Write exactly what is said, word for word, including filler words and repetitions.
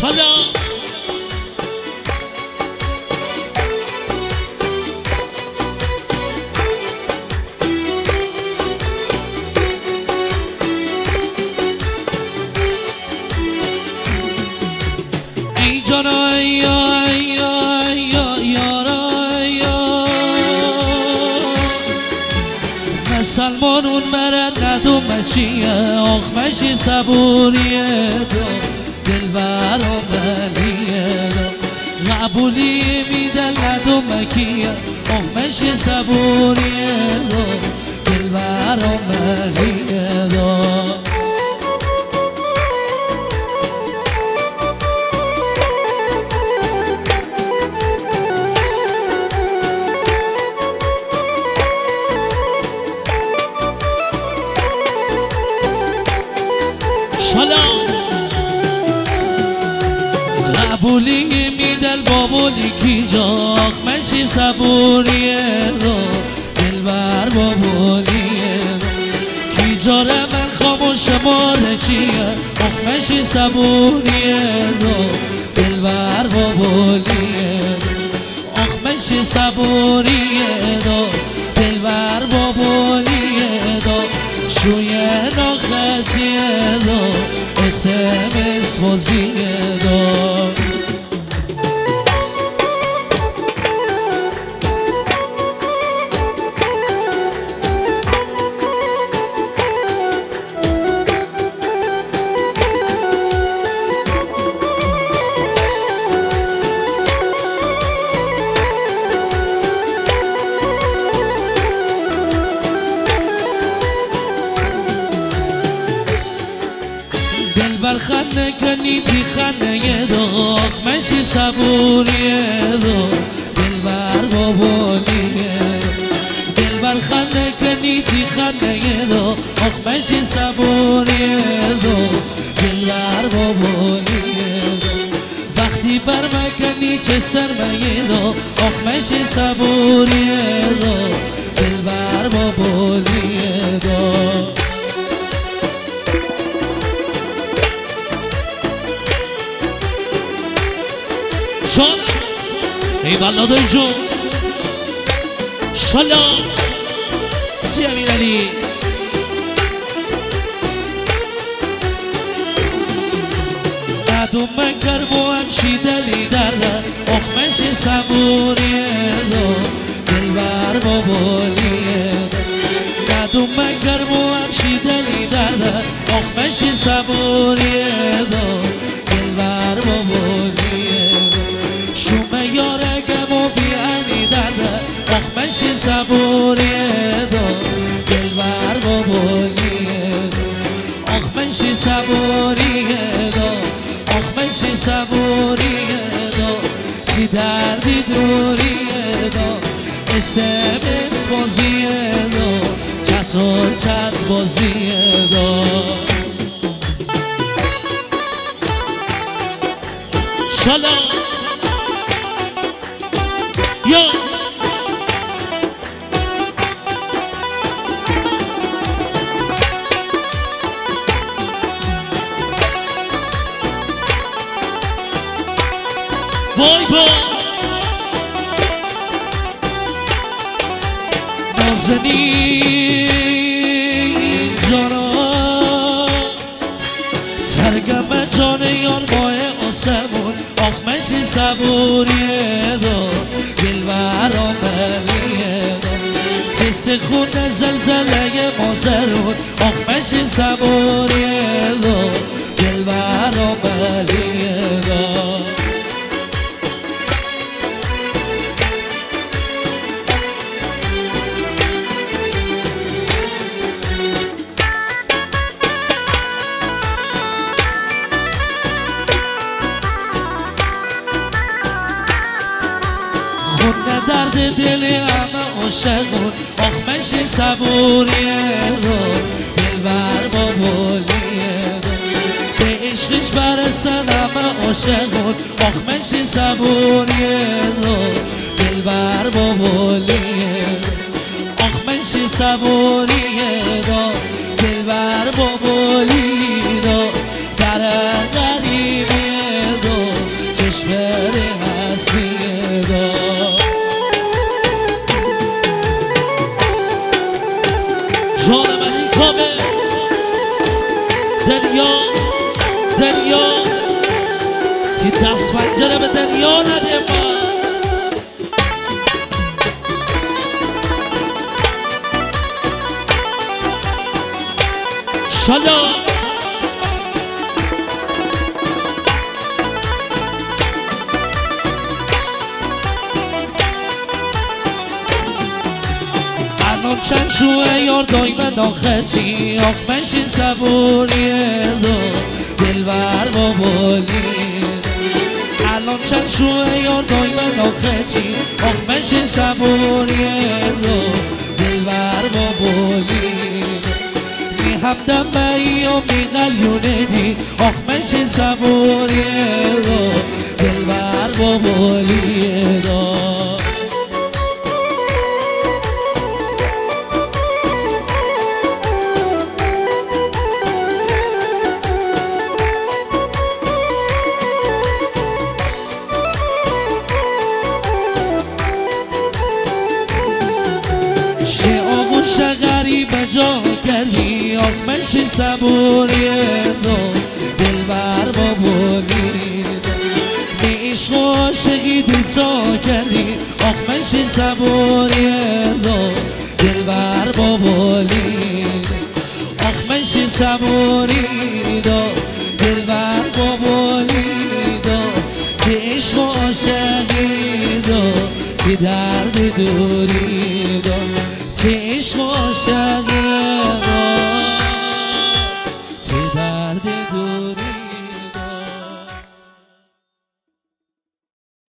سلام ای جانا یا یا یا یارا یا مسلمانون مرن ندوم چیه آخ مشی صبوریه دو دلبر و بلیه دو قبولی میدن ندوم کیه آخ مشی صبوریه دو دلبر و بلیه دو سلام قبولی میدل بابولی کی جاخ مشی صبوریه رو دلبر بابولیه کی جاره من خاموش ماره چیه آخ مشی صبوریه رو دلبر بابولیه آخ مشی صبوریه رو دلبر بابولیه رو شوی ناختیه دو اسم اسموزیه دو دلبر خنده کنی تی خنده داخ مشی صبوریه دو دلبر بابولیه دلبر خنده کنی تی خنده داخ مشی صبوریه دو دلبر بابولیه وقتی بر مکنی چه سرمایه داخ مشی صبوریه دو دلبر بابولیه دو شل ای والله دای جون سلام سی امین علی ندوم من کرم و همشی دلی دره آخ مشی صبوریه دو دلبر بابولیه ندوم من کرم و همشی دلی دره آخ مشی صبوریه دو دلبر بابولیه شومه یارگم و بیانی داده آخ مشی صبوریه دو دلبر بابولیه آخ مشی صبوریه دو آخ مشی صبوریه دو تی دردی دوریه دو اسم اسموزیه دو چطور چند بازیه دو سلام یا وای با نازنین جانا ترگم جان یار ماه آسمون آخ مشی صبوریه دو دلبر آملیه دو تست خون زلزله مازرون آخ مشی صبوریه دو دلبر آملیه دو خونه درد دل همه عاشقون آخ مشی صبوریه دو دلبر بابولیه دو به عشقش برسن همه عاشقون آخ مشی صبوریه دو دلبر بابولیه دو آخ مشی صبوریه دو دلبر بابولیه دو در غریبیه دو دریا دریا که دست پنجره به دریا نده ما شالا الان چند شوه یار دایمه داختی آخ منشی صبوریه دو دلبر بابالی الان چند شوه یار دایمه داختی آخ منشی صبوریه دو دلبر بابالی می همدم بایی و می قلیونه دی آخ منشی صبوریه دو دلبر بابالیه دو شه غریب جا کردی آخ منشی صبوریه دو دلبر بابالی می عشق و عاشقی دلتا کردی آخ منشی صبوریه دو دلبر بابالی آخ منشی صبوری دو دلبر بابالی دو که عشق و عاشقی دو که درد دوری دو که عشق و عاشقی دو که درد دوری